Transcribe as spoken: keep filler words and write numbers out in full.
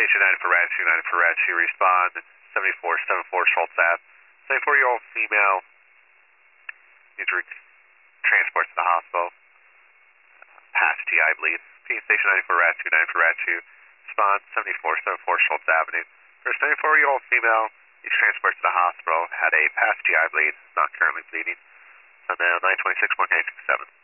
Station nine for Rat two, nine for Rat two, respond, seventy-four seventy-four Schultz Ave. seventy-four-year-old female needs to re- transport to the hospital. Past G I bleed. Station nine for Rat two, nine for Rat two, respond, seventy-four seventy-four Schultz Avenue. For a seventy-four-year-old female needs transport to the hospital, had a past G I bleed, not currently bleeding. And now nine twenty-six point eight six seven.